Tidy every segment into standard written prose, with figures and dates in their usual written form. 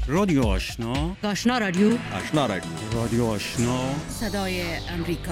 رادیو آشنا، آشنا رادیو، آشنا رادیو، رادیو آشنا، صدای امریکا.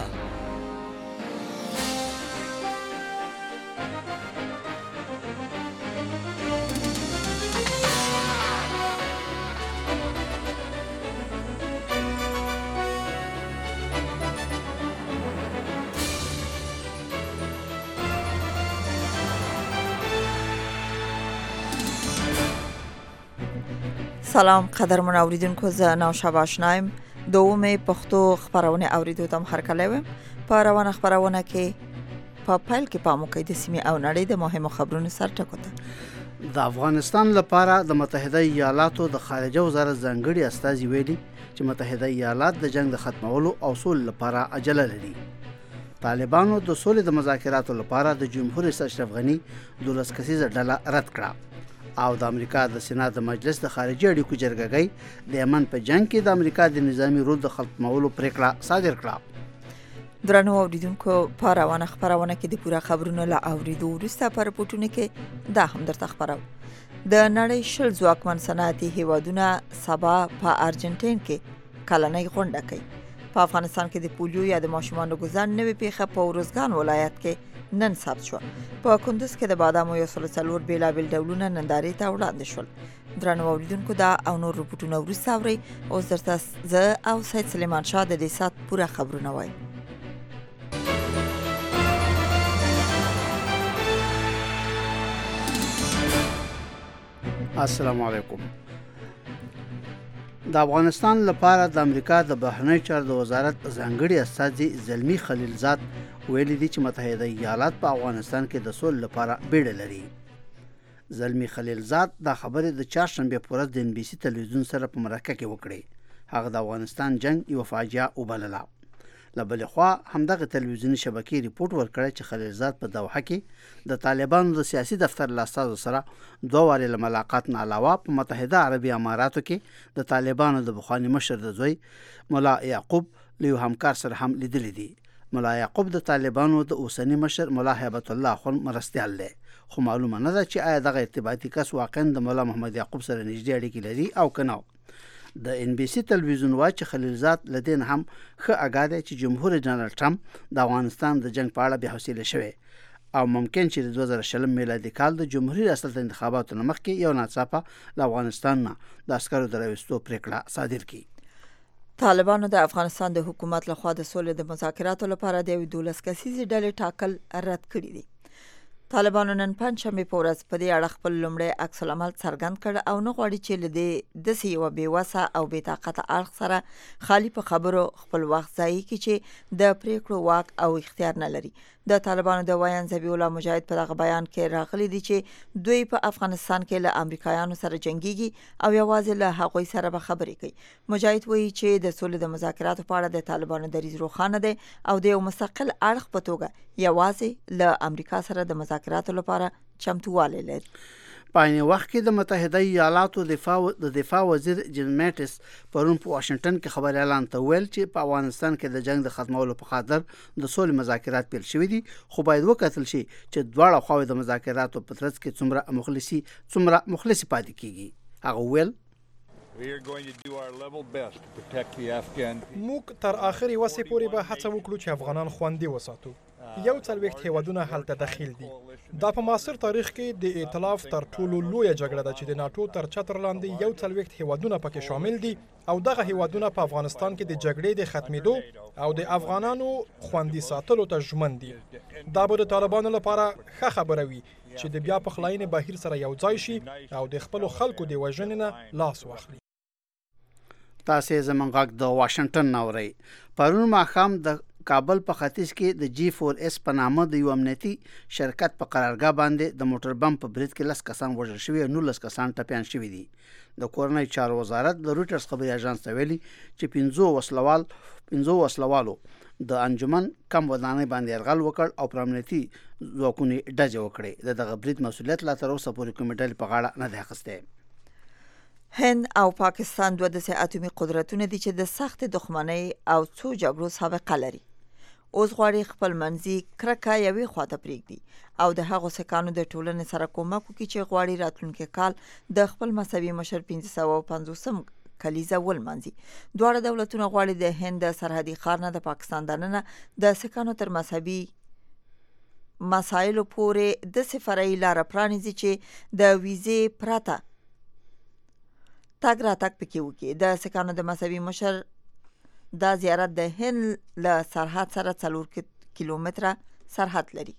سلام قدرمن اوریدونکو، زه نوشابه آشنایم. دومې پښتو خبرونه اوریدو ته هرکلی ویم. په روانه خبرونه کې په پیل کې پام وکړئ د سیمې او نړۍ د مهمو خبرونو سرټکو ته. د افغانستان لپاره د متحده ایالاتو د خارجه وزارت ځانګړي استازي ویلي چې متحده ایالات د جنگ د ختمولو او سولې لپاره عجله لري. طالبانو د سولې د مذاکراتو لپاره د جمهور رئیس اشرف غني 12 کسیزه ډله رد کړه او د امریکا د سېنات د مجلس د خارجي اړیکو جرګه‌ګۍ د یمن په جنگ کې د امریکا د نظامی رول د ختمولو پریکړه صادر کړه. درنو اوریدونکو، په روانه خبرونه کې د پوره خبرونو له اوریدو وروسته په رپورټونو کې دا هم درته خبرو. د نړۍ شل ځواکمن صنعتي هیوادونه سبا په ارجنټاین کې کلنۍ غونډه کوي. په افغانستان کې د پولیو یا د ماشومانو ګزار نوې پیښه په ورزګان ولایت کې نن ثبت شو. په کندوز کې د بادامو یو سل څلور بیلابیل ډولونه نندارې ته وړاندې شول. درنو اوریدونکو، دا او نور رپورټونه وروسته اورئ. اوس درته زه او سید سلیمان شاه د دې سات پوره خبرونه وایم. السلام علیکم. د افغانستان لپاره د امریکا د بهرنی چارو د وزارت ځانګړي استازي زلمی خلیلزاد ویلي دي چې متحده ایالات په افغانستان کې د سولې لپاره بیړه لري. زلمی خلیلزاد دا خبره د چهارشنبه په ورځ د ان بي سي تلویزیون سره په مرکه کې وکړه. هغه د افغانستان جنگ یو فاجعه وبلله. له بلې خوا همدغه تلویزیوني شبکې ریپورت ورکړی چې خلیلزاد په دوحه کې د طالبانو د سیاسي دفتر له استازو سره 2 وارې له ملاقات نه علاوه په متحده عربي اماراتو کې د طالبانو د بخواني مشر د زوی مولا یعقوب له یو همکار سره هم لیدلی دي. مولا یعقوب د طالبانو د اوسنی مشر مولا هیبت الله خون مرستیال دی، خو معلومه نه ده چې آیا دغه ارتباطي کس واقعا د مولا محمد یعقوب سره نږدې اړیکې لري او کنه. د ان بي سي تلویزیون وايي چې خلیلزاد لدین هم ښه اگاه دی چې جمهور ډانلډ ټرمپ د افغانستان د جنگ په اړه بې حوصله شوی او ممکن چې د 2020 میلادي کال د جمهوریت ریاست انتخاباتو مخکې یو ناڅاپه له افغانستان نه د عسکرو د راوستو پریکړه صادر کړي. طالبانو د افغانستان د حکومت لخوا د سولې د مذاکراتو لپاره د 12 کسیزې ډلې ټاکل رد کړي دي. طالبانو نن پنځشنبه په ورځ په دې اړه خپل لومړی عکس العمل څرګند کړ او نه غواړي چې له دې داسې یوه بېوسه او بې طاقته اړخ سره خالي په خبرو خپل وخت ضایع کړي چې د پریکړو واک او اختیار نه لري. د طالبانو د ویان ذبیح الله مجاهد په دغه بیان کې راغلي دي چې دوی په افغانستان کې له امریکایانو سره جنگيږي او یوازې له هغوی سره به خبرې کوي. مجاهد وایي چې د سولې د مذاکراتو په اړه د طالبانو دریځ روښانه دی او د یو مستقل اړخ په توګه یوازې له امریکا سره د مذاکراتو لپاره چمتووالی لري. په عین وخت کې د متحده ایالاتو د دفاع وزیر جین میټس پرون په واشنگټن کې خبر اعلان ته ویل چې په افغانستان کې د جنگ د ختمولو په خاطر د سولې مذاکرات پیل شوي دي، خو باید وکتل شي چې دواړه خواوې د مذاکراتو په ترڅ کې څومره مخلصي پاتې کیږي. هغه ویل موږ تر آخري وسې پورې به هڅه وکړو چې افغانان خوندي وساتو. یو څلوېښت هیوادونه هلته دخیل دي. دا په معاصر تاریخ کې د ائتلاف تر ټولو لویه جګړه ده چې د ناټو تر چتر لاندې یو څلوېښت هیوادونه پکې شامل دي او دغه هیوادونه په افغانستان کې د جګړې د ختمېدو او د افغانانو خوندي ساتلو ته ژمن دي. دا به د طالبانو لپاره ښه خبره وي چې د بیا پخلاینې بهیر سره یو ځای شي او د خپلو خلکو د وژنې نه لاس واخلي. تاسې زموږ غږ د واشنگټن نه اورئ. پرون ماښام د کابل په ختیځ کې د G4S په نامه د یو امنیتي شرکت په قرارګاه باندې د موټر بم په برید کې 10 کسان وژل شوي او 19 کسان ټپیان شوي دي. د کورنۍ چارو وزارت د رویټرز خبري اژانس ته ویلي چې 15 وسلوالو د انجمن کم ودانۍ باندې یرغل وکړ او پر امنیتي ځواکونو ډزې وکړې. دغه برید مسؤلیت لا تر اوسه پورې کومې ډلې په غاړه نه دی اخیستی. هند او پاکستان دوه داسې اتومي قدرتونه دي چې د سخت دښمنۍ او څو جګړو سابقه لري. اوس غواړي خپل منځي کرکه یوې خواته پرېږدي او د هغو سکانو د ټولنې سره کومک وکړي چې غواړي راتلونکي کال د خپل مذهبي مشر 1550 کلیزه ولمانځي. دواړه دولتونه غواړي د هند د سرحدي ښار نه د پاکستان دننه د سکانو تر مذهبي مسایلو پورې د فرعي لاره پرانیزي چې د ویزې پرته تګ راتګ پکې وکړي. د سکانو د مذهبي مشر دا زیارت د هند له سرحد سره 4 کیلومتره سرحد لري.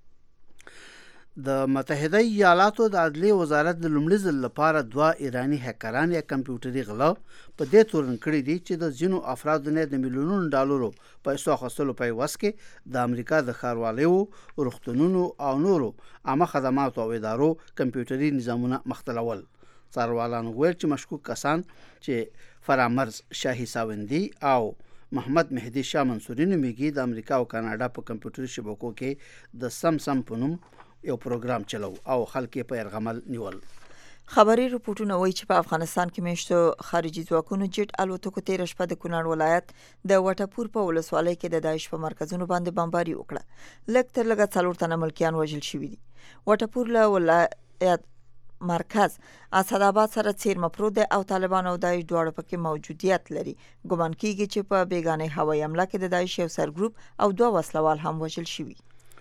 د متحده ایالاتو د عدلیې وزارت د لومړي ځل لپاره 2 ایرانی هکران یا کمپیوټري غلا په دې تورن کړی دي چې د ځینو افرادو نه د میلیونونو ډالرو پیسو اخیستلو په عوض کې د امریکا د ښاروالۍ، روغتونونو او نورو عامه خدماتو او ادارو کمپیوټري نظامونه مختلول. څارنوالانو ویل چې مشکوک کسان چې فرامرز شاهي ساوندي او محمد مهدي شاه منصوري نومیږي د امریکا او کاناډا په کمپیوټري شبکو کې د سم په نوم یو پروګرام چلو او خلک په يرغمل نیول. خبري رپورټونه وایي چې په افغانستان کې میشتو خارجي ځواکونو جټ الوتکو تیر شپه د کونړ ولایت د وټپور په ولسوالۍ کې د داعش په مرکزونو باندې بمباري وکړه. لږ تر لږه 4 تنه ملکیان وژل شوي دي. وټپور له ولایت مرکز اسداباد سره څیرمه پروت دی او طالبان او داعش دواړه پکې موجودیت لري. ګمان کیږي چې په بیگانه هوایي حمله کې د داعش یو سرګروپ او 2 وسلوال هم وژل شوي.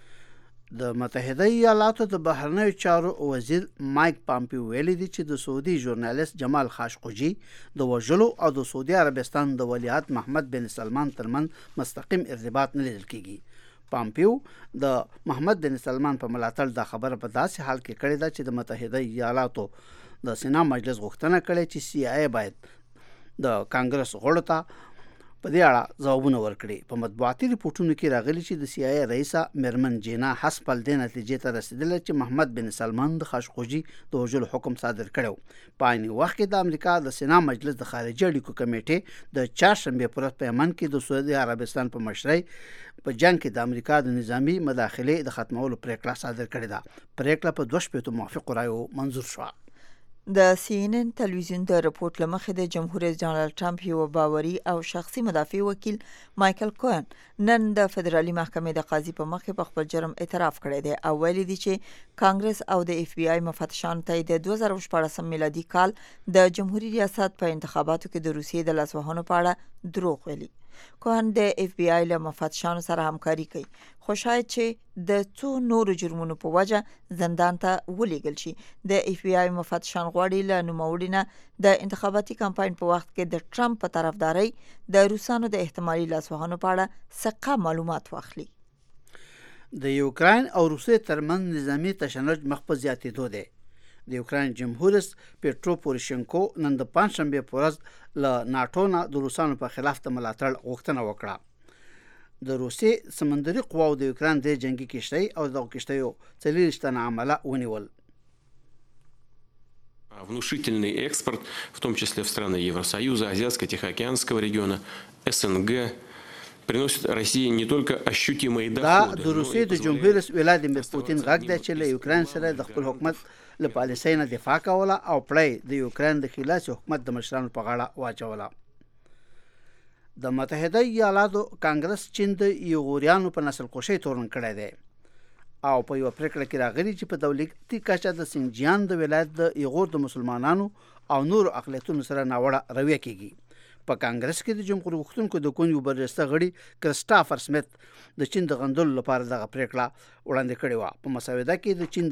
د متحده ایالاتو د بهرنیو چارو وزیر مایک پامپیو ویلي دی چې د سعودي ژورنالیست جمال خاشقجي د وژلو او د سعودي عربستان د ولیعهد محمد بن سلمان ترمن مستقیم ارتباط نه لیدل کیږي. پامپیو د محمد بن سلمان په ملاتړ دا خبره په داسې حال کې کړې ده چې د متحده ایالاتو د سنا مجلس غوښتنه کړې چې CIA باید د کانګرس غړو ته په دې اړه ځوابونه ورکړي. په مطبوعاتي ریپورتونو کې راغلي چې د CIA رئیسه مرمن جینا حسپل د نتیجې ته رسیدله چې محمد بن سلمان د خاشقجي د وژلو حکم صادر کړو. په عین وخت کې د امریکا د سنا مجلس د خارجي اړیکو کمیټې د چهارشنبه پر ورځ په یمن کې د سعودي عربستان په مشرۍ په جنگ کې د امریکا د نظامی مداخله د ختمولو پریکړه صادر کړې ده. پریکړه په 2 شپږ موافقو رایو منظور شوه. د CNN تلویزیون د رپورت لمخې د جمهور رئیس ډانلډ ټرمپ یو باوري او شخصي مدافع وکیل مایکل کوهن نن د فدرالي محکمې د قاضي په مخ کې په خپل جرم اعتراف کړی دی او ویلي دی چې کانګرس او د FBI مفتشانو ته د 2014 میلادي کال د جمهوریت ریاست په انتخاباتو کې د روسیې د لاسوهنو په اړه دروغ ویلي. کوهن د FBI له مفتشانو سره همکاري کوي خو شاید چې د څو نورو جرمونو په وجه زندان ته ولېږل شي. د FBI مفتشان غواړي له نوموړي نه د انتخاباتي کمپاین په وخت کې د ټرمپ په طرفداري د روسانو د احتمالي لاسوهنو په اړه ثقه معلومات واخلي. د یوکراین او روسیې ترمن نظامی تشنج مخ په زیاتېدو دی. د یوکراین جمهور رئیس پیټرو پوروشینکو نن د پنځشنبه په ورځ له ناتو نه د روسانو په خلاف د ملاتړ غوښتنه وکړه. د روسیې سمندري قواو د یوکراین د جنگي کشتۍ او د کشتیو 40 تنه عمله ونیول. Внушительный экспорт, в том числе в страны Евросоюза, Азиатско-Тихоокеанского региона, СНГ, приносит России не только ощутимые доходы. دا د روسیې د جمهور رئیس ولادیمیر پوتین غږ دی چې له یوکراین سره د خپل حکومت له پالیسۍ نه دفاع کوله او پړی د یوکراین د خلاص حکومت د مشرانو په غاړه واچوله. د متحده ایالاتو کانګرس چین د یوغوریانو په نسل کشۍ تورن کړی دی او په یو پریکړه کې راغلي چې په دولتي کچه د سنجیان د ولایت د یغور د مسلمانانو او نورو اقلیتونو سره ناوړه رویه کیږي. په کانګرس کې د جمهور غوښتونکو د کونیو برجسته غړي کرسټافر سمیت د چین د غندلو لپاره دغه پریکړه وړاندې کړې و. په مسوده کې د چین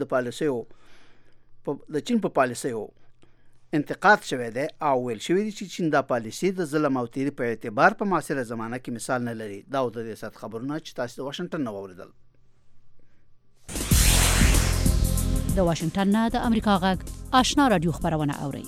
په پالیسیو انتقاد شوی دی او ویل شوی دی چې چین دا پالیسي د ظلم او تیری په اعتبار په معاصره زمانه کې مثال نه لري. دا د دې سات خبرونه چې تاسو د واشنگټن نه واوریدل. د واشنگټن نه د امریکا غږ آشنا رادیو خبرونه اوري.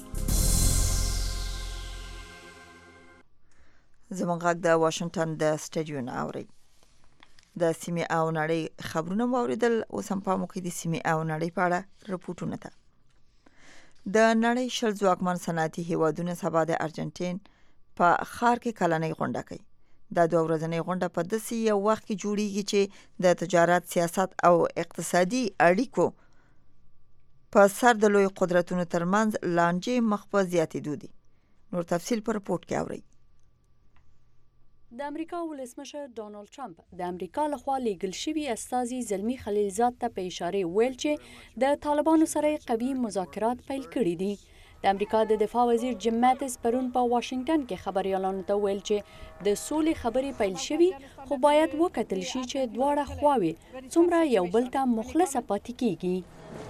زموږ غږ د واشنگټن د سټډیو نه اوري. د سیمې او نړۍ خبرونه واوریدل. اوس هم په موخې د سیمې او نړۍ په اړه رپورټونه ده. د نړۍ شل ځواکمن صنعتي هیوادونه سبا د ارجنټین په ښار کې کلنۍ غونډه کوي. دا 2 ورځنۍ غونډه په داسې یو وخت کې جوړیږي چې د تجارت، سیاست او اقتصادي اړیکو په سر د لوی قدرتونو ترمنځ لانجې مخ په زیاتېدو دي. نور تفصیل په رپورټ کې اورئ. د امریکا ولسمشر ډانلډ ټرمپ د امریکا لخوا لیږل شوي استازي زلمي خلیلزاد ته په اشاره ویل چې د طالبانو سره قوي مذاکرات پیل کړي دي. د امریکا د دفاع وزیر جیم ماتیس پرون په واشنگټن کې خبريالانو ته ویل چې د سولې خبرې پیل شوي خو باید وکتل شي چې دواړه خواوې څومره یو بل ته مخلصه پاتې کیږي.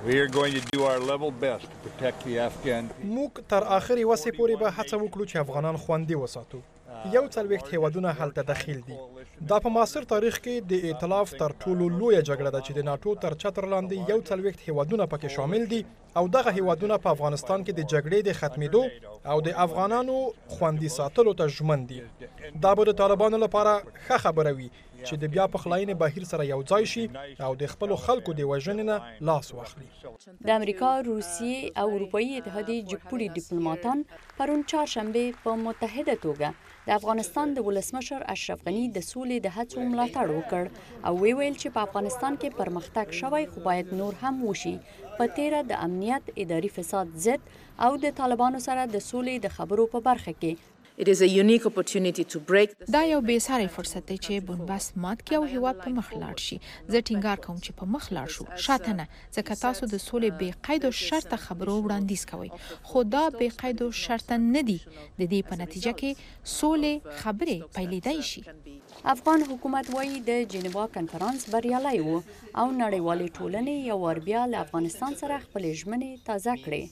موږ تر آخري وسې پورې به هڅه وکړو چې افغانان خوندي وساتو. یو څلوېښت هیوادونه هلته دخیل دي. دا په معاصر تاریخ کې د ائتلاف تر ټولو لویه جګړه ده چې د ناټو تر چتر لاندې یو څلوېښت هیوادونه پکې شامل دي او دغه هیوادونه په افغانستان کې د جګړې د ختمېدو او د افغانانو خوندي ساتلو ته ژمن دي. دا به د طالبانو لپاره ښه خبره وي چې د بیا پخلاینې بهیر سره یو ځای شي او د خپلو خلکو د وژنې نه لاس واخلي. د امریکا، روسیې او اروپایي اتحادیې جګپوړي ډیپلوماټان پرون چهارشنبه په متحده توګه د افغانستان د ولسمشر اشرف غني د سولې د هڅو ملاتړ وکړ او ویل چې په افغانستان کې پرمختګ شوی خو باید نور هم وشي. په تیره د امنیت، اداري فساد ضد او د طالبانو سره د سولې د خبرو په برخه کې دا یو بې ساري فرصت دی چې بنبست مات کړي او هیواد په مخ لاړ شي. زه ټینګار کوم چې په مخ لاړ شو، شاته نه، ځکه تاسو د سولې بې قید او شرطه خبرو وړاندیز کوئ، خو دا بې قید او شرطه نه دي. د دې په نتیجه کې سولې خبرې پیلېدای شي. افغان حکومت وایي د جنیوا کنفرانس بریالی و او نړیوالې ټولنې یو وار بیا له افغانستان سره خپلې ژمنې تازه کړې.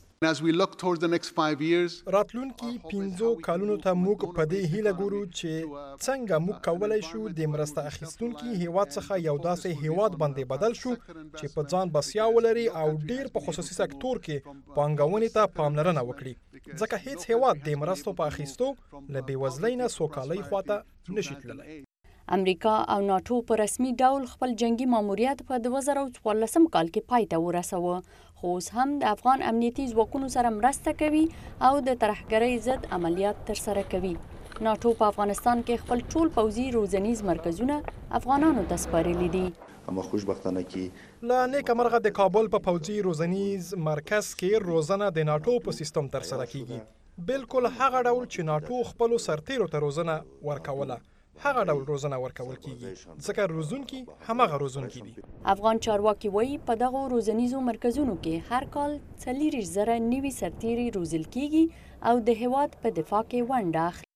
راتلونکي 5 کالونو ته موږ په دې هیله ګورو چې څنګه موږ کولای شو د مرسته اخیستونکي هیواد څخه یو داسې هیواد باندې بدل شو چې په ځان بسیا ولري او ډیر په خصوصي سکتور کې پانګونې ته پاملرنه وکړي، ځکه هیڅ هیواد د مرستو په اخیستو له بېوزلۍ نه سوکالۍ خواته نشي تللی. امریکا او ناټو په رسمي ډول خپل جنگي ماموریت په 2014 کال کې پای ته ورسوه، خو اوس هم د افغان امنیتي ځواکونو سره مرسته کوي او د ترهګرۍ ضد عملیات ترسره کوي. ناټو په افغانستان کې خپل ټول پوځي روزنیز مرکزونه افغانانو ته سپارلي دي. اما خوشبختانه کې لا نیکه مرغه د کابل په پوځي روزنیز مرکز کې روزنه د ناټو په سیستم ترسره کیږي. بالکل هغه ډول چې ناټو خپل سرتیرو ته روزنه ورکوله هغه ډول روزنه ورکول کیږي، ځکه روزونکي همغه روزونکي دي. افغان چارواکي وایي په دغه روزنیزو مرکزونو کې هر کال 40,000 نوي سرتیري روزل کیږي او د هیواد په دفاع کې ونډه اخلي.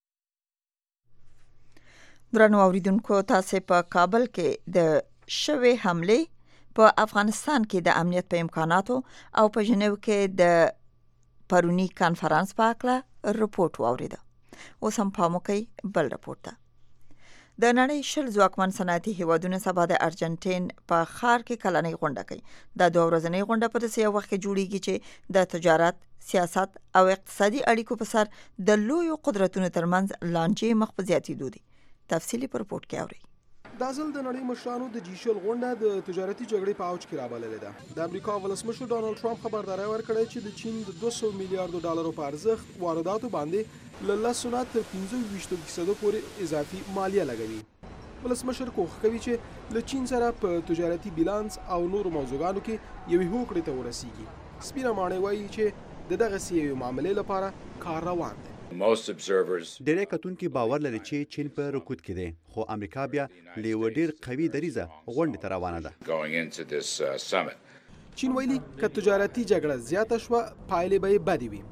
درنو اوریدونکو، تاسو په کابل کې د شوې حمله په افغانستان کې د امنیت په امکاناتو او په جنیو کې د پرونی کانفرنس په اړه رپورت واوریده. اوس هم پام وکړئ بل رپورت ته. د نړۍ 10 ځواکمن صنعتي هیوادونو سبا د ارجنټین په ښار کې کلنۍ غونډه کوي. دا 2 ورځنۍ غونډه په داسې یو وخت کې جوړیږي چې د تجارت، سیاست او اقتصادي اړیکو په سر د لویو قدرتونو ترمنځ لانجې مخ په زیاتېدو دي. تفصیلی په رپورت کې اورئ. دا ځل د نړۍ مشرانو د جیشل غونډه د تجارتي جګړې په اوج کې رابللې ده. د امریکا ولسمشر ډانلډ ټرمپ خبرداری ورکړی چې د چین د 200 میلیارډ ډالرو په ارزښت وارداتو باندې له 10 نه تر 15% پورې اضافي مالیه لګوي. ولسمشر کوښښ کوي چې له چین سره په تجارتي بیلانس او نورو موضوعاتو کې یوې هوکړې ته ورسیږي. سپینه ماڼۍ وایي چې د دغه یوې معاملې لپاره کار روان دی. ډېری کتونکي باور لري چې چین په رکود کې دی، خو امریکا بیا له یوه ډېر قوي دریځه غونډې ته روانه ده. چین ویلي که تجارتي جګړه زیاته شوه پایلې به یې بدې وي.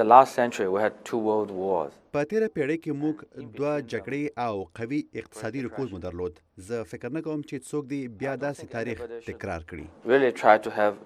په تیره پیړۍ کې موږ 2 جګړې او قوي اقتصادي رکود مو درلود. زه فکر نه کوم چې څوک دی بیا داسې تاریخ تکرار کړي.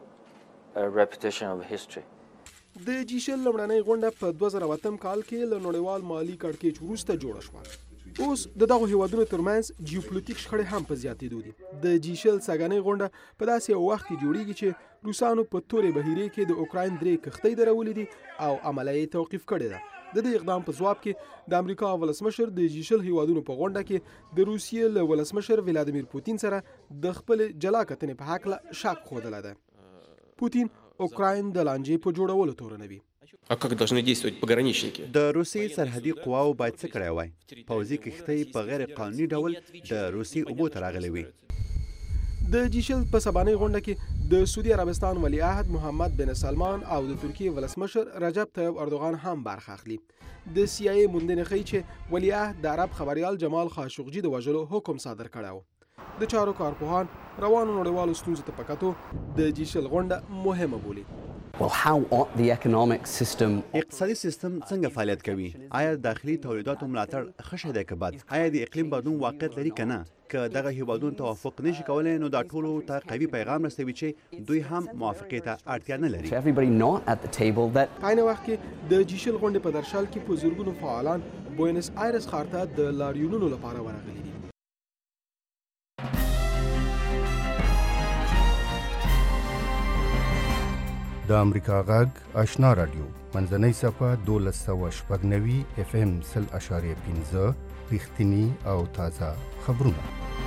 د جیشل لومړنۍ غونډه په 2008 کال کې له نړیوال مالي کړکېچ وروسته جوړه شوه. اوس د دغو هیوادونو ترمنځ جیوپولیټیک شخړې هم په زیاتېدو دي. د جیشل سږنۍ غونډه په داسې یو وخت کې جوړیږي چې روسانو په تورې بهیرې کې د اوکراین 3 کښتۍ درولې دي او عملیه یې توقیف کړې ده. د دې اقدام په ځواب کې د امریکا ولسمشر د جیشل هیوادونو په غونډه کې د روسیې له ولسمشر ولادیمیر پوتین سره د خپل جلا کتنې په هکله شک ښودلی ده. پوتین اوکراین د لانجې په جوړولو تورنوي. د روسیې سرحدي قواو باید څه کړی وای؟ پوځي کښتۍ په غیر قانوني ډول د روسیې اوبو ته راغلې وي. د جیشل په سبانۍ غونډه کې د سعودي عربستان ولیعهد محمد بن سلمان او د ترکیې ولسمشر رجب طیب اردوغان هم برخه اخلي. د CIA موندنې ښیي چې ولیعهد د عرب خبریال جمال خاشقجي د وژلو حکم صادر کړی و. د چارو کارپوهان روانو نړیوالو ستونزو ته په کتو د جیشل غونډه مهمه بولي. اقتصادي سیستم څنګه فعالیت کوي؟ آیا داخلي تولیداتو ملاتړ ښه شی دی که بد؟ آیا د اقلیم بدلون واقعیت لري که نه؟ که دغه هیوادونه توافق نشي کولی نو دا ټولو ته قوي پیغام رسوي چې دوی هم موافقې ته اړتیا نه لري. په عین وخت کې د جیشل غونډې په درشل کې په زرګونو فعالان بوینس آیرس ښار ته د لاریونونو لپاره ورغلي دي. د امریکا غږ آشنا رادیو منځنۍ صفحه 1290 FM 0.5 رښتینی او تازه خبرونه.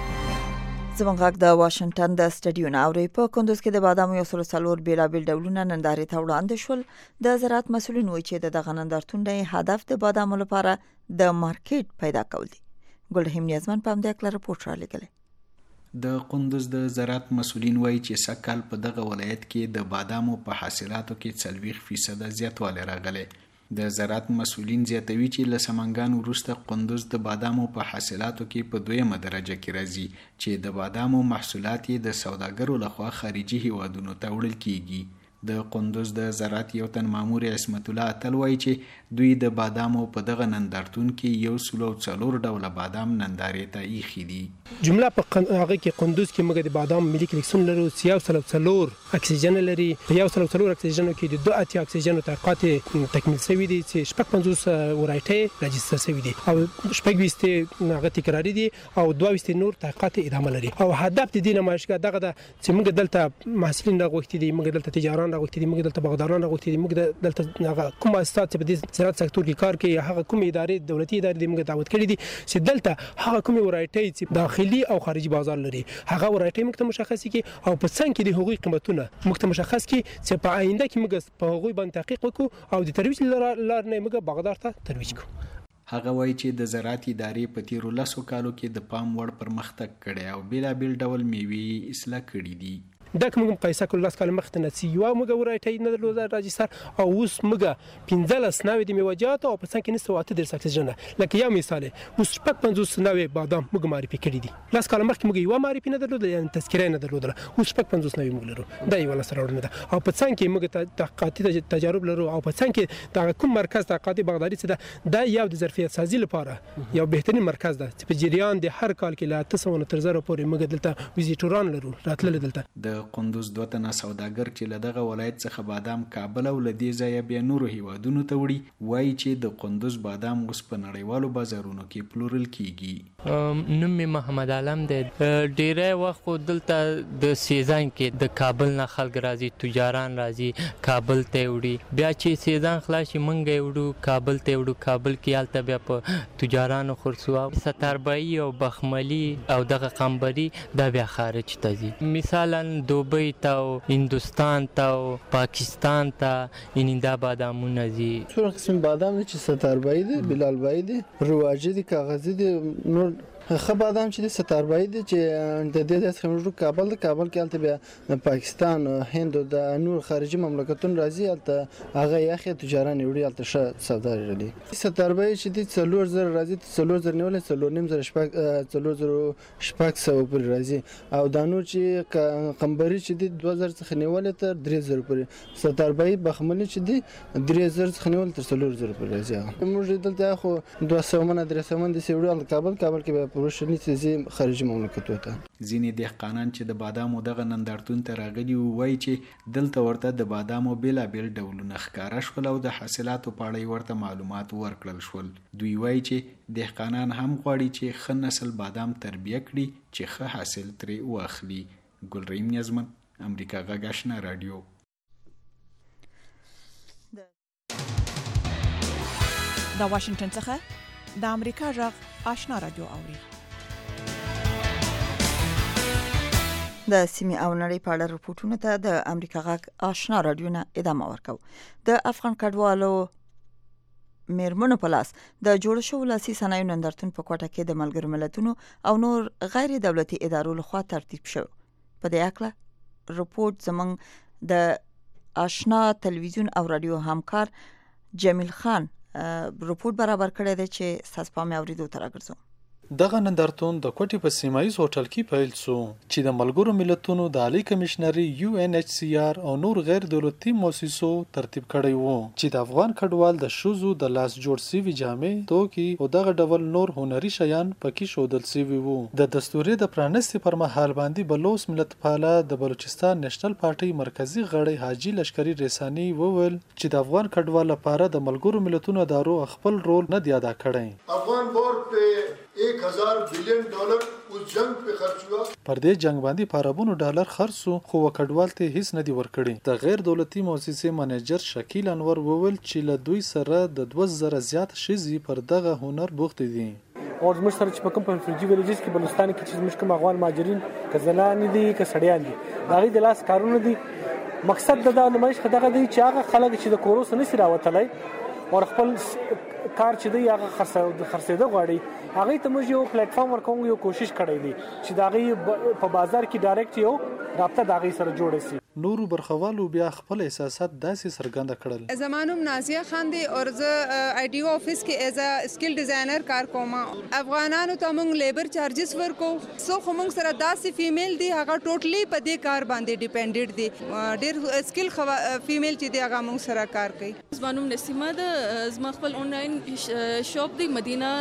زموږ غږ د واشنگټن د سټډیو نه اوري. په کندوز کې د بادامو یو سل څلور بیلابیل ډولونه نندارې ته وړاندې شول. د زراعت مسؤلین وایي چې د دغه نندارتون هدف د بادامو لپاره د مارکیټ پیدا کول دي. ګلرحیم نیازمن په همدې اړه راپورټ رالیږلی. د قندوز د زراعت مسؤلین وایي چې سږ کال په دغه ولایت کې د بادامو په حاصلاتو کې 40% زیاتوالی راغلی. د زراعت مسؤلین زیاتوي چې له سمنګان وروسته قندوز د بادامو په حاصلاتو کې په 2مه درجه کې راځي چې د بادامو محصولات د سوداګرو لخوا خارجي هیوادونو ته وړل کیږي. د قندوز د زراعت یو تن مامور عصمت الله اتل وایي چې دوی د بادامو په دغه نندارتون کې 104 ډوله بادام نندارې ته ایښي دي. جمله په هغه کې قندوز کې موږ د بادام ملي کلیکسیون لرو 104 اکسیجن لري. په 104 اکسیجن کې د 2 اکسیجن تحقیقات تکمیل شوي دي چې 55 ورایټي راجستر شوي دي او 26 هغه تکراري دي او 22 نور تحقیقات ادامه لري. او هدف د دې نمایشګاه دغه د چې موږ دلته محصلین راغوښتي دي، موږ دلته تجاران راغوښتي دي، موږ دلته باغداران راغوښتي دي، موږ دلته کوم اساس چې په دې زراعت سکتور کې کار کوي هغه کوم ادارې دولتي ادارې دي موږ دعوت کړي دي چې دلته هغه کوم ورایټي چې داخلي او خارجي بازار لري هغه ورایټي موږ ته مشخص کړي او په څنګه کې د هغوی قیمتونه موږ ته مشخص کړي چې په آینده کې موږ په هغوی باندې تحقیق وکړو او د ترویج لار نه موږ باغدار ته ترویج کړو. هغه وایي چې د زراعت ادارې په تیرو 10 کالو کې د پام وړ پرمختګ کړی او بیلابیل ډول میوې اصلاح کړي دي. دا کوم قیاسه کول لاس کال مخته نه سی یو موږ ورایټي نه درلوده راجستر او اوس موږ 15 نوې د میوجات او په څنګه کې نسو 8 اکسیجن لکه یو مثال اوس 55 نوې بادام موږ معرفي کړی دي. لاس کال مخکې موږ یو معرفي نه درلوده یعنی تذکره نه درلوده اوس 55 نوې موږ لرو. دا یو سره ورنه ده او په څنګه کې موږ تحقیقاتي تجارب لرو او په څنګه کې دا کوم مرکز تحقیقاتي باغداري څه ده دا یو د ظرفیت سازي لپاره یو بهترین مرکز ده چې په جریان د هر کال کې لا 900 تر 1000 پورې موږ دلته ویزیټوران لرو راتلل دلته. د قندوز دوه سوداګر چې له دغه ولایت څخه بادام کابل او لدی ځای بیا نورو هیوادونو ته وړي وایي چې د قندوز بادام اوس په نړیوالو بازارونو کې پلورل کیږي. نوم می محمد عالم دی. ډیری وخت دلته د سیزن کې د کابل نه خلک راځي، تجاران راځي کابل ته وړي، بیا چې سیزن خلاص شي مونږ وړو کابل ته وړو. کابل کې هلته بیا په تجارانو خرڅوا ستاربایي او بخملي او دغه قمبري دا بیا خارج ته ځي، مثلا دوبۍ ته هندوستان ته پاکستان ته یعنی دا بادامونه دي. څو قسم بادام دي چې ستاربایي دي، بلالبایي دي، رواجي دي، کاغذي دي، نور خه بادام چې د ستاربایي دي چې د دې د خمرو کابل کې الته بیا پاکستان هند او د نور خارجي مملکتونو راځي الته هغه یخه تجاران وړي الته ښه سودا لري. ستاربایي چې د 4000 راځي 4000 نیول 4000 شپږ پر راځي او د نور چې قمبري چې د 2000 څخه نیول تر 3000 پر ستاربایي بخملي چې د 3000 څخه نیول تر 4000 پر راځي. موږ دلته خو 200 من 300 من د سیوړ کابل کې پروشنی چې خارجي مملکتونو ته ځینې دهقانان چې د بادامو دغه نندارتون ته راغلي وایي چې دلته ورته د بادامو بیلابیل ډولونه ښکاره شول او د حاصلاتو په اړه ورته معلومات ورکړل شول. دوی وایي چې دهقانان هم غواړي چې ښه نسل بادام تربیه کړي چې ښه حاصل ترې واخلي. ګلرحیم نیازمن، امریکا غږ آشنا رادیو. د واشنگټن څخه د امریکا غږ آشنا رادیو اوري. د سیمې او نړۍ په اړه راپورټونه ته د امریکا غږ آشنا رادیو نه ادامه ورکو. د افغان کډوالو میرمنو په لاس د جوړ شوو لاسي صنایعو نندارتون په کوټه کې د ملګرو ملتونو او نور غیر دولتي ادارو لخوا ترتیب شو. په دې اړه رپورټ زموږ د آشنا تلویزیون او رادیو همکار جمیل خان رپورټ برابر کړی دی چې ستاسو پام یې اوریدو ته راګرځوم. دغه نندارتون د کوټې په سیمایي هوټل کې پیل شو چې د ملګرو ملتونو د عالی کمشنري UNHCR او نور غیر دولتي مؤسسو ترتیب کړی وو چې د افغان کډوال د شوزو د لاس جوړ سوي جامې توکي او دغه ډول نور هنري شیان پکې ښودل سوي وو. د دستوري د پرانستي پر مهال باندې بلوچ ملتپاله د بلوچستان نېشنل پارټي مرکزی غړی حاجی لشکری ریسانی وویل چې د افغان کډوال لپاره د ملګرو ملتونو ادارو خپل رول نه دی ادا کړی. افغان بورډ په $1000 بلین اوس جنگ په خرچ شو. پر دې جنگ باندې په اربونو ډالر خرڅ شو خو کډوال ته هیڅ نه دی ورکړي. د غیر دولتي مؤسسې منیجر شکیل انور وویل چې له دوی سره د 2000 زیات شزي پر دغه هنر بوخت دي. او زموږ سره چې په کوم فریجي ویلیجز کې بلوچستان کې چې زموږ کوم افغان مهاجرین کزنان دي کسړیان دي دا غي د لاس کارونه دي. مقصد د نمایش خدغه دی چې هغه خلک چې د کوروس نه سي راوتلای او خپل کار چې دی هغه خرڅېده غواړي هغه ته موږ یو پلیټ فارم ورکوم یو کوشش کړی دی چې دا غي په بازار کې ډایرکټ یو رابطه دا غي سره جوړ شي. نورو برخوالو بیا خپل احساسات داسې څرګند کړل. زمانوم نازیه خان دی او زه IDO افیس کې ایز ا سکل ډیزاینر کار کوم. افغانانو ته موږ لیبر چارجز ورکو سو خو موږ سره داسې فیمیل دی هغه ټوټلی په دې کار باندې ډیپندنٹ دی. ډیر سکل فیمیل چې دی هغه موږ سره کار کوي. زمانوم نسیمه د زما خپل آنلاین شاپ دی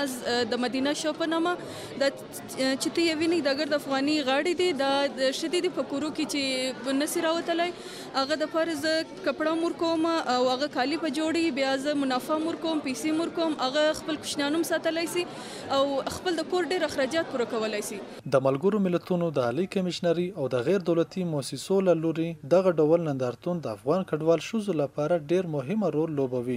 مدینه شاپ نامه د چې ته ویني دغه د افغاني غاړي دی د شدید فکرو کې چې نصیراو هغه د فرض کپڑا مور کوم او هغه کالی په جوړي بیا ز منافع مور کوم پیسي مور کوم هغه خپل کوشنانوم ساتلای سي او خپل د کور ډیر اخراجات پوره کولای سي. د ملګرو ملتونو د عالی کمشنري او د غیر دولتي مؤسسو له لوري دغه ډول نندارتون د افغان کډوال شوزو لپاره ډیر مهمه رول لوبوي.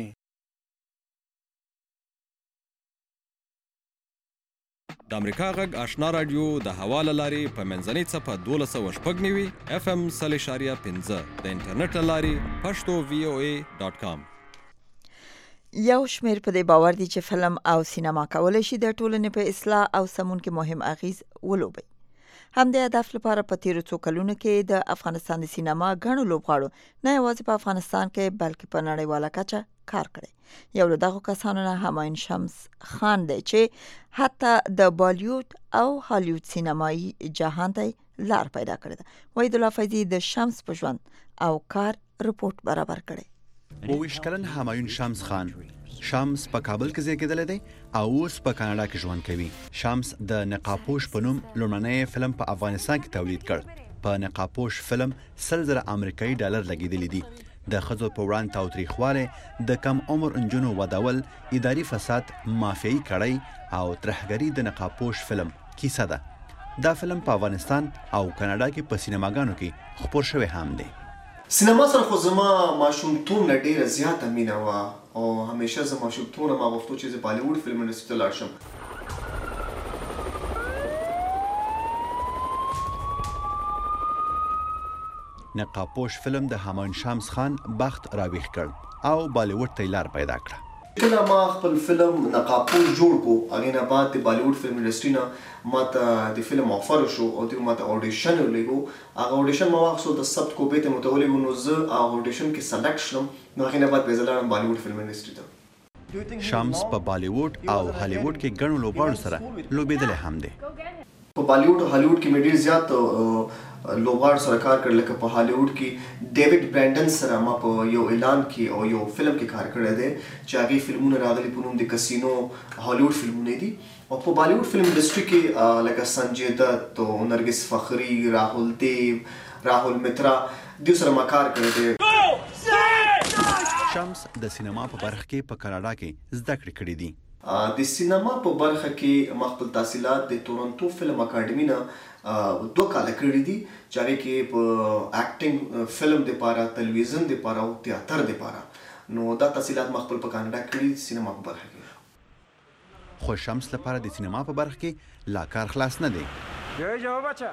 د امریکا غږ آشنا رادیو د حواله لاري په منځنۍ صفه 1290 FM 3.15 د انټرنیټ لاري pashto.voa.com. یو شمیر په دې باور دي چې فلم او سینما کولای شي د ټولنې په اصلاح او سمون کې مهم اغیز ولوبي. همدې هدف لپاره په تیرو څو کلونو کې د افغانستان د سینما غنو لوبغاړو نه یوازې په افغانستان کې بلکې په نړیواله کچه کار کړی. یو له دغه کسانو نه همایون شمس خان دی چې حتی د بالیوډ او هالیوډ سینمایي جهان ته لار پیدا کړې ده. وحید الله فیضي د شمس په ژوند او کار رپورټ برابر کړی. 22 کلن همایون شمس خان شمس په کابل کې زیږیدلی دی او اوس په کاناډا کې ژوند کوي. شمس د نقابپوش په نوم لومړنی فلم په افغانستان کې تولید کړ. په نقابپوش فلم 100,000 امریکایي ډالر لګیدلی دي. د ښځو په وړاندې تاوتریخوالی د کم عمر نجونو ودول اداري فساد مافیایي کړۍ او ترهګري د نقابپوش فلم کیسه ده. دا فلم په افغانستان او کاناډا کې په سینماګانو کې خپور شوی هم دی. سینما سره خو زما ماشومتوب نه ډیره زیاته مینه وه او همیشه زه ماشومتوب نه ما غوښتو چې زه بالیوډ فلم انډسټري ته لاړ شم. نقابپوش فلم د همایون شمس خان بخت راویښ کړ او بالیوډ ته لار پیدا کړه. کله ما خپل فلم نقابپوش جوړ کو هغې نه بعد د بالیوډ فلم انډسټري نه ما ته د فلم آفر شو او دوی ما ته اودیشن ولېږو. هغه اودیشن ما واخیستو د سبت کوبې ته مو ته ولېږو نو زه هغه اودیشن کې سلیکټ شوم نو هغې نه بعد بیا زه لاړم بالیوډ فلم انډسټري ته. شمس په بالیوډ او هالیوډ کې ګڼو لوبغاړو سره لوبېدلی هم دی. په بالیوډ او هالیوډ کې مې ډېر زیات لوبغاړو سره کار کړی. لکه په هالیوډ کې ډیوډ برینډن سره ما په یو اعلان کې او یو فلم کې کار کړی دی چې هغې فلمونه راغلي په نوم د کسینو هالیوډ فلمونه دي. او په بالیوډ فلم انډسټري کې لکه سنجي دت او نرګس فخري، راهول دیو، راهول مترا دوی سره ما کار کړی دی. شمس د سینما په برخه کې په کاناډا کې زده کړې کړې دي. د سینما په برخه کې ما خپل تحصیلات د تورنټو فلم اکاډمي نه 2 کاله کړي دي چې هغې کې په اکټینګ فلم دپاره، تلویزیون دپاره او تیاتر دپاره. نو دا تحصیلات ما خپل په کاناډا کړي دي سینما په برخه کې. خو شمس لپاره د سینما په برخه کې لا کار خلاص نه دی. جواب بچه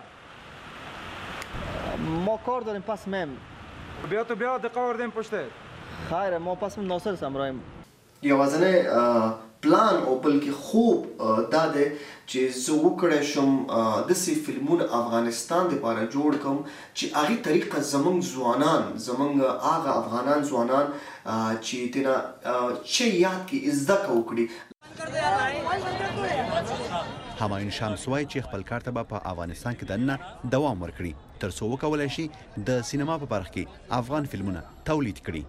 ما کار داریم پس میم بیا دقیقه وردیم پشته خیر ما پس ناصر سمرایم. یوازنی پلان او بلکې خوب دا دی چې زه وکړی شم داسې فلمونه افغانستان دپاره جوړ کړم چې هغې طریقه زموږ ځوانان زموږ هغه افغانان ځوانان چې تینا چې یاد کې زده وکړي. همایون شمس وایي چې خپل کار ته به په افغانستان کې دننه دوام ورکړي تر څو وکولی شي د سینما په برخه کې افغان فلمونه تولید کړي.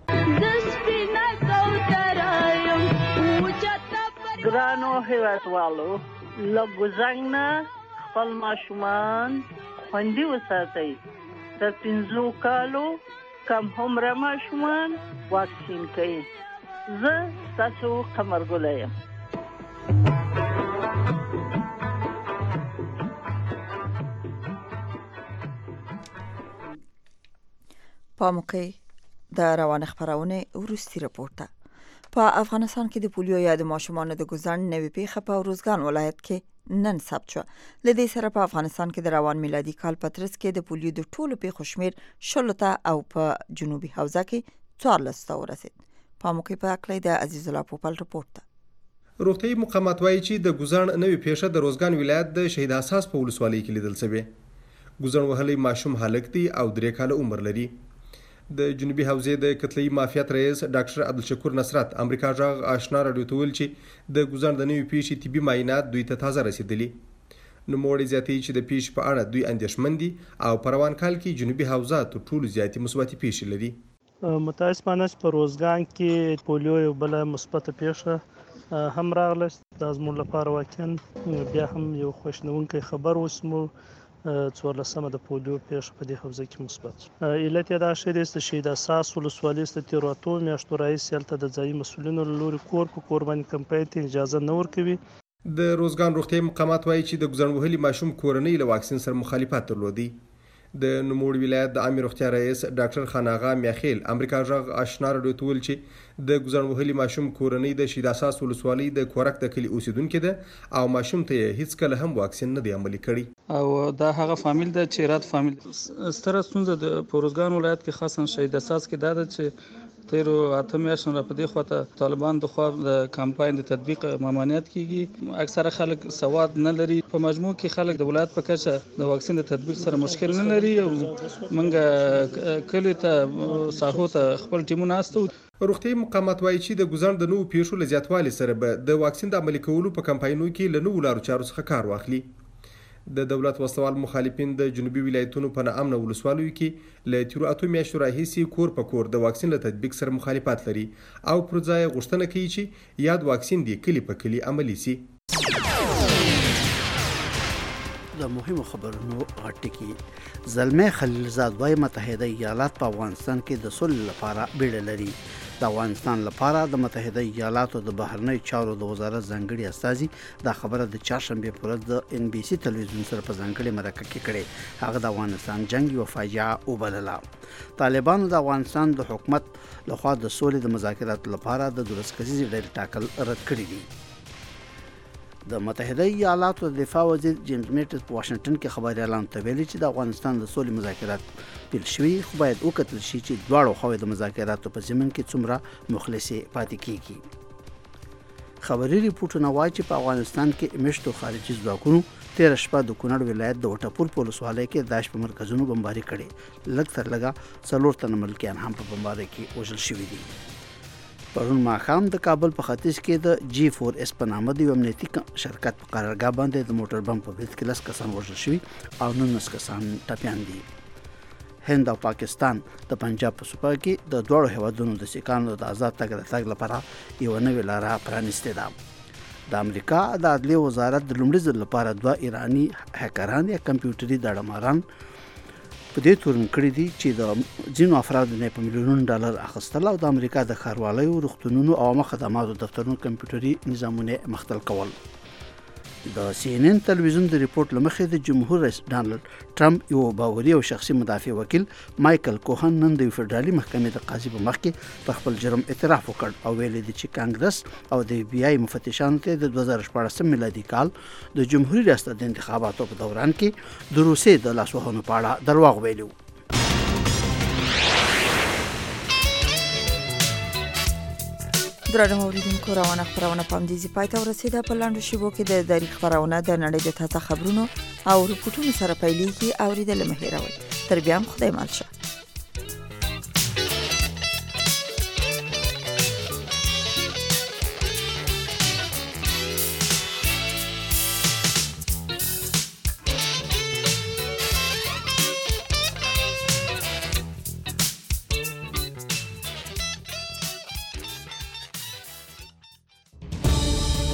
ګرانو هیوادوالو له ګوزنګ نه خپل ماشومان خوندي وساتئ. تر 15 کالو کم عمره ماشومان واکسین کوي. زه ستاسو قمرګله یم. په موقع د روانه خبرونه وروستي راپورته. په افغانستان کې د پولیو یا د ماشومانو د ګوزن نوې پیښه په روزګان ولایت کې نن ثبت شو. لدې سره په افغانستان کې د روان میلادي کال په ترڅ کې د پولیو د ټولو پیښو شمیر 16 ته او په جنوبي حوزه کې 14 ته ورسید. په موقع په اکلې د عزیز الله پوپل رپورت. روغتیايي مقامات وایي چې د ګوزن نوې پیښه د روزګان ولایت د شهید اساس په ولسوالۍ کې لیدل شوې. ګوزن وهلي ماشوم هلک دی او 3 کاله عمر لري. د جنوبي حوزې د کتلې مافیات رئیس ډاکټر عبدالشکور نصرت امریکا جغ آشنا راډیو ته ویل چې د ګوزن د نوې پیښې طبي معاینات دوی ته تازه رسیدلي. نوموړی زیاتوي چې د پیښې په اړه دوی اندېښمن دي او په روان کال کې جنوبي حوزه تر ټولو زیاتې مثبتې پیښې لري. متاسفانه په روزګان کې پولیو یو بل مثبته پیښه هم راغله. دا زموږ لپاره واقعا بیا هم یو خوشنونکی خبر وسمو 14 د پولیو پیښه په دې حوزه کې مثبت. علت یې دا شی دی چې شهید اساس ولسوالۍ ست 13 میاشتو رئیس هلته د ځایي مسؤلینو له لوري کور په کور باندې کمپاین ته اجازه نه ورکوي. د روزګان روغتیايي مقامات وایي چې د ګوزن وهلي ماشوم کورنۍ له واکسین سره مخالفت درلودي. د نوموړي ولایت د عامه روغتیا رئیس ډاکټر خان آغا میاخیل امریکا جغ آشنا راډیو ته ویل چې د ګوزن وهلي ماشوم کورنۍ د شهید اساس ولسوالۍ د کورک د کلي اوسیدونکې ده او ماشوم ته هیڅ کله هم واکسین نه دی عملي کړی. او دا هغه فامیل د چیرات فامیل ستره ستونزه د روزګان ولایت کې خاصا شهید اساس کې دا ده چې تیرو 8 میاشتو را په دې خواته طالبان د خوا د کمپاین د تطبیق ممانعت کیږي. اکثره خلک سواد نه لري. په مجموع کې خلک د ولایت په کچه د واکسین د تطبیق سره مشکل نه لري او منګه کلی ته ساحو ته خپل ټیمونه استو. روغتیايي مقامات وایي چې د ګوزن د نوو پیښو له زیاتوالي سره به د واکسین د عملي کولو په کمپاینونو کې له نوو لارو چارو څخه کار واخلي. د دولت وسوال مخالفین د جنوبي ولایتونو په ناامنه ولسوالیو کې له تیرو 8 میاشتو راهیسې کور په کور د واکسین له تطبیق سره مخالفت لري او پر ځای غوښتنه کوي چې یاد واکسین دی کلی په کلی عملي سي. د مهمو خبرونو غټکی زلمه خلیلزاد وايي متحده ایالات په افغانستان کې د صلح لپاره بیړه لري. د افغانستان لپاره د متحده ایالاتو د بهرنی چارو د وزارت ځانګړي استازي دا خبره د چهارشنبه پر ورځ د ان بي سي تلویزیون سره په ځانګړي مرکه کې کړې. هغه د افغانستان جنگ یو فاجعه وبلله. طالبانو د افغانستان د حکومت لخوا د سولې د مذاکراتو لپاره د 12 کسیزې ډلې ټاکل رد کړي دي. د متحده ایالاتو د دفاع وزیر جیمز میټس په واشنگټن کې خبري اعلان ته ویلي چې د افغانستان د سولې مذاکرات پیل شوي خو باید وکتل شي چې دواړو خواوې د مذاکراتو په ضمن کې څومره مخلصې پاتې کیږي. خبري ریپورتونه وایي چې په افغانستان کې میشتو خارجي ځواکونو 13 شپه د کونړ ولایت د وټپور په ولسوالۍ کې داعش په مرکزونو بمباري کړې. لږ تر لږه 4 تنه ملکیان هم په بمبارۍ کې وژل شوي دي. پرون ماښام د کابل په ختیځ کې د G4S په نامه د یو امنیتي شرکت په قرارګاه باندې د موټر بم په برید کې 10 کسان وژل شوي او 19 کسان ټپیان دي. هند او پاکستان د پنجاب په صوبه کې د دوړو هیوادونو د سیکانو د آزاد تګ راتګ لپاره یو نوې لاره پرانیستې ده. د امریکا د عدلیې وزارت د لومړي ځل لپاره 2 ایرانی هکران یا کمپیوټري داړماران په دې تورن کړی دي چې د ځینو افرادو نه په میلیونونو ډالر اخیستل او د امریکا د ښاروالۍ روغتونونو او عامه خدماتو دفترونو کمپیوټري نظامونه مختل کول. د CNN تلویزیون د ریپورت لمخې د جمهور رئیس ډانلډ ټرمپ یو باوري او شخصي مدافع وکیل مایکل کوهن نن د فدرالي محکمې د قاضي په مخ کې په خپل جرم اعتراف وکړ او ویلي دي چې کانګرس او د FBI مفتشانو ته د 2014 میلادي کال د جمهوریت ریاست د انتخاباتو په دوران کې د روسیې د لاسوهنو په اړه درواغ ویلي. درنو اوریدونکو روانه خبرونه پام دي پای ته ورسیده په لاندو شیبو کې د تاریخ خبرونه د نړۍ د تازه خبرونو او رپورټونو سره پیلېږي اوریدل مهیروي تر بیا هم خدای مال شه